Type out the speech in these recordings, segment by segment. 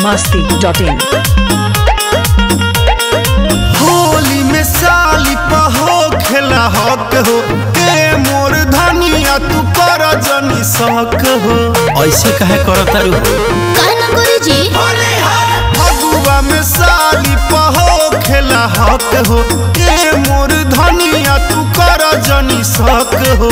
biharmasti.in। Holi में साली पहो खेला हक हो के मोर धनिया तू कर जनी सक हो। ऐसे कहे करता रू कहना करी जी फगुआ में साली पहो खेला हक हो के मोर धनिया तू कर जनी सक हो।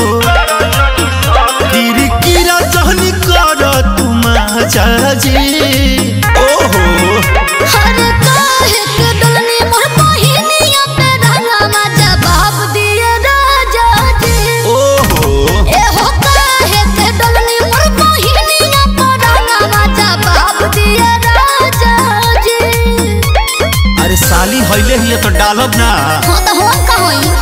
कीरी कीरा जहनी कर तू माजा जी ओहो हर काहे के दलनी मोर बहिनिया पे रंगवा जवाब दिए राजा जी। ओहो ए हो काहे के दलनी मोर बहिनिया पे रंगवा जवाब दिए राजा जी। अरे साली हइले ही तो डालब ना। हो तो हो का होई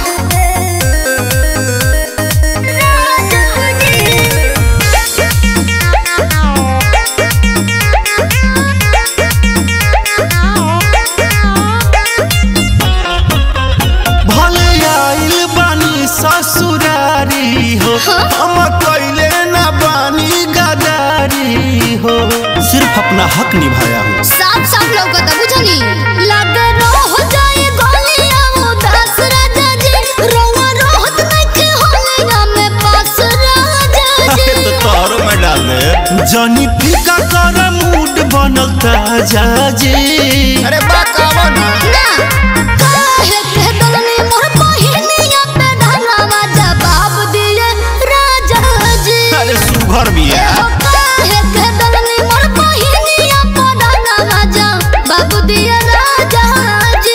ससुरारी हो हम कैले ना बानी गदारी हो सिर्फ अपना हक निभाया हूँ। साफ साफ लौकता बुझनी लागे रोह जाए गोलियां उदास राजा जी। रोवा रोहत नइखे होलिया में पास राजा जी। तो तोहरो में डाल दे जनी फीका कर मूड बनल ताजा जी। अरे बाकावा ना काहे के दलनी मोर बहिनिया पे ढंगवा जवाब दिए राजा जी। अरे सुघर भी है काहे के दलनी मोर बहिनिया पे ढंगवा जवाब दिए राजा जी।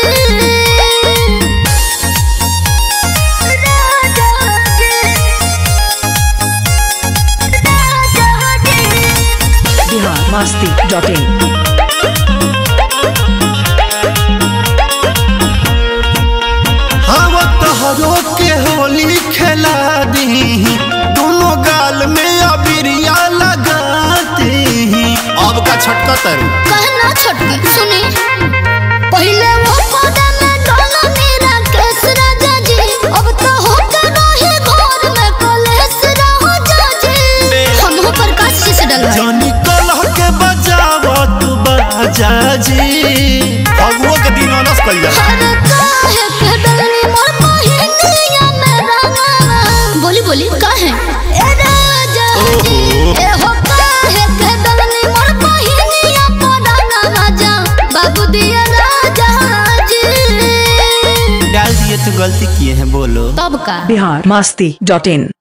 biharmasti.in। तोहरो के होली खेला दी दोनों गाल में अबिरिया लगाते ही। अब का छटका तरु कहना छटकी सुनी पहले वो पौधा में डाला मेरा केस राजा जी। अब तो होकर रहे घर में कलेस राजा जी। हम हो प्रकाश जी से डलवाए जानी कलह के बजावा तू बाजा जी। फगुओ के दिन अनस कल जा हर काहे के डलनी मोर बहिनिया में रंगवा बोली बोली काहे ए राजा जी। ए हो काहे के डलनी मोर बहिनिया में रंगवा जा बाबू दिया राजा जी। डाल दिए तो गलती किए हैं बोलो तब का biharmasti.in।